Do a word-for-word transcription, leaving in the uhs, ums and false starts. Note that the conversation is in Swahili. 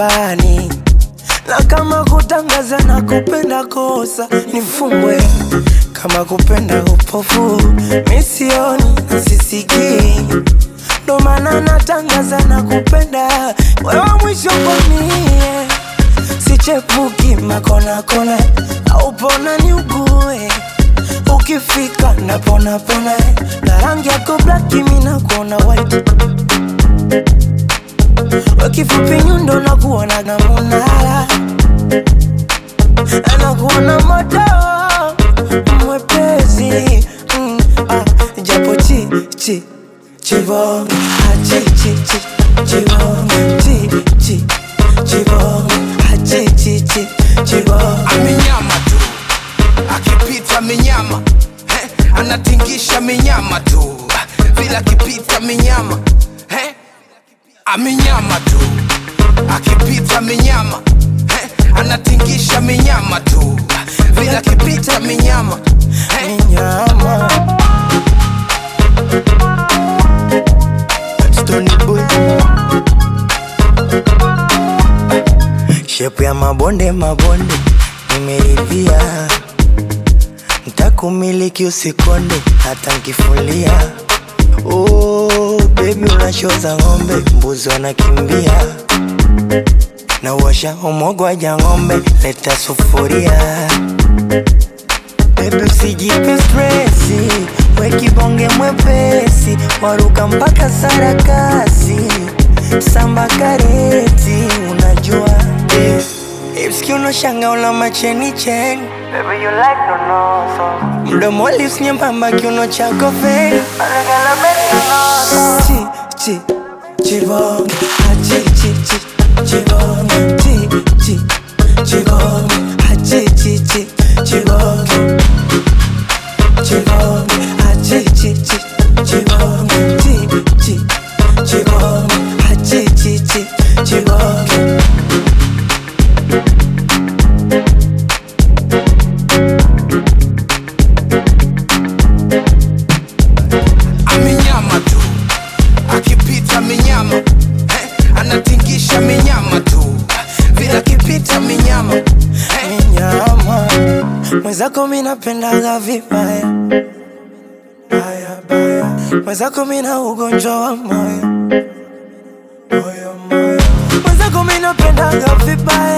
chumbani, na kama kutangaza na kupenda kosa nifungwe. Kama kupenda upofu misioni na sisikii, ndo maana natangaza na kupenda wewe mwisho kwa mie. Sichepuki makona kona au pona ni ugue, ukifika na pona pona na rangi yako black mina kuona white. Wakifupi nyundo na kuona gamunala, na kuona moto mwepesi. mm, ah, Japo chi chi chibong, ah chi chi chi chibong, chi chi chibong, ah chi chi chi chibong. Amenyama tu, akipita minyama, eh, anatingisha minyama tu, vila kipita minyama, eh, amenyama tu, akipita minyama, eh, anatingisha minyama tu, vila kipita minyama, eh, Minyama Stony Boy, shepu ya mabonde mabonde nimeridhia, ntakumiliki usikonde hata nkifulia. Oh baby unashoza ngombe, mbuzi wanakimbia, na uwasha omogwa ja ngombe, leta sufuria. Baby usijipe stressi, we kibonge mwepesi, waruka mpaka sarakasi, samba kareti unajua. yeah. Hips kiuno shanga ula macheni cheni, baby you like no no so. Mdomo lips nyembamba kiuno chako fake, anagala baby no so. Chi chi chibong, ah chi chi chi chibong, chi chi chibong, ah chi chi chi chibong, chibong, ah chi chi chi chibong, chi chi chibong, ah chi chi chi chibong. amenyama tu, akipita minyama, eh, anatingisha minyama tu, vila kipita minyama, eh, Minyama mwenzako mina pendaga vibaya baya baya, mwenzako mina ugonjwa wa moyo moyo moyo, mwenzako mina pendaga vibaya